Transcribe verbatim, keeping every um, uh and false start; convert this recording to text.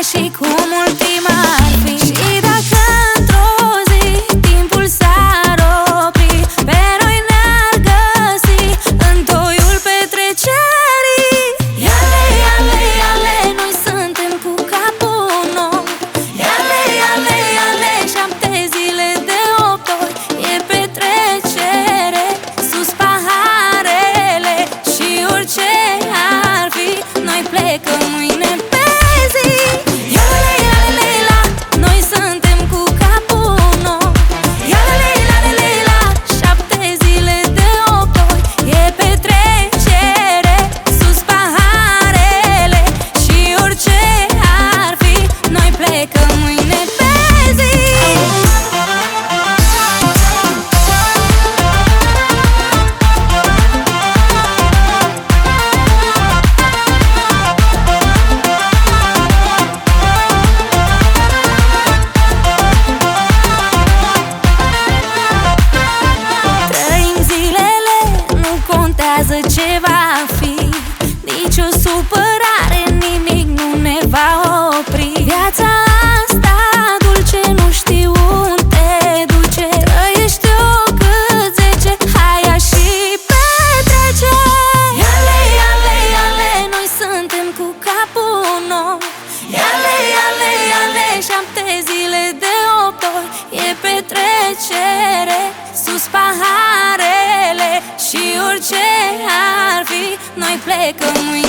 și cum ultima ar fi. Și dacă într-o zi timpul s-ar opri, pe noi ne-ar găsi în toiul petrecerii. Iale, iale, iale, noi suntem cu capul nou. Iale, iale, iale, șapte zile de opt ori e petrecere, sus paharele și orice ar fi, noi plecăm mâine pe zi. Iale, iale, la, noi suntem cu capul nou. Iale, iale, la, șapte zile de opt ori e petrecere, sus paharele și orice ar fi, noi plecăm mâine pe zi. Trăim zilele, nu contează ce va fi, nici o supărare, nimic nu ne va opri. Viața asta dulce, nu știu unde duce, trăiește-o cât zece, haia și petrece. Iale, iale, iale, noi suntem cu capul nou. Iale, iale, iale, șapte zile de opt ori e petrecere, sus paharele și orice ar fi, noi plecăm mâine.